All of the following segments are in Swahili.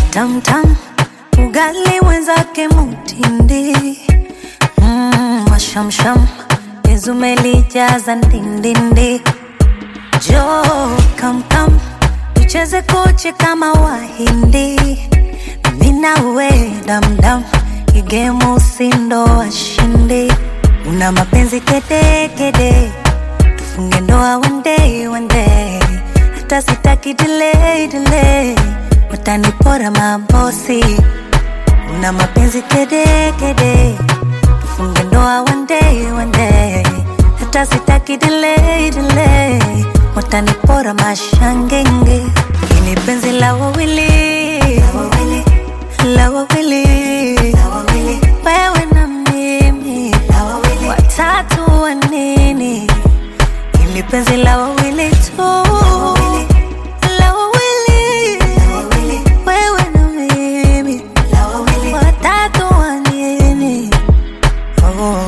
tam tam, ugali wenzake mutindi. Mashamsham, izumelijaza ndindindi. Jo, kam kam, tucheze koche kama wahindi. Mina we dam dam, igemu usindo washindi. Una mapenzi kede kede, tufunge ndoa one day one day. Hata sitaki delay delay, watanipora mabosi. Una mapenzi kede kede, tufunge ndoa one day one day. Hata sitaki delay delay, watanipora mashangenge. Ini penzi la wawili, la wawili, wewe na mimi, watatu wa nini? Ili penzi la wawili tu, la wawili, wewe na mimi, watatu wa nini? Oh.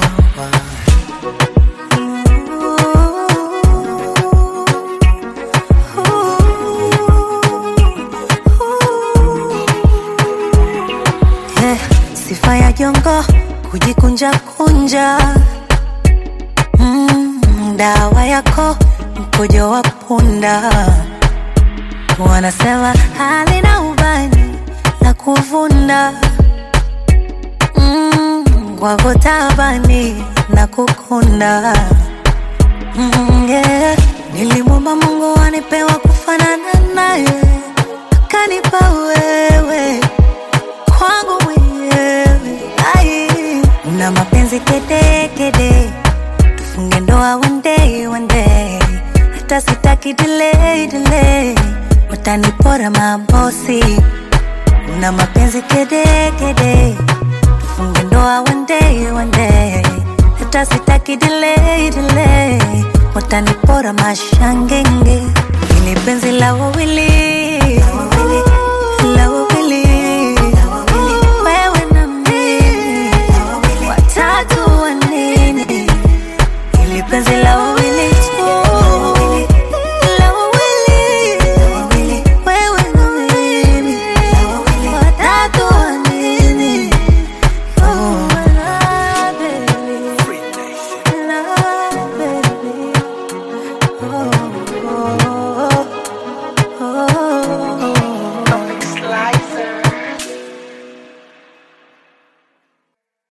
Sifa ya jongo, kujikunja kunja. Dawa yako, mkojo wa punda. Wanasema halina ubani la kuvunda. Wako tabani na kukunda. Yeah. Nilimwomba Mungu anipewa kufanana naye, akanipa wewe kwangu mwenyewe. Una mapenzi kede kede, tufunge ndoa one day one day. Hata sitaki delay delay, watanipora mabosi. Una mapenzi kede kede, tufunge ndoa one day one day. Hata sitaki delay delay, watanipora mashangenge. Ini penzi la wawili, la wawili, wewe na mimi, watatu wa nini? Ili penzi la wawili.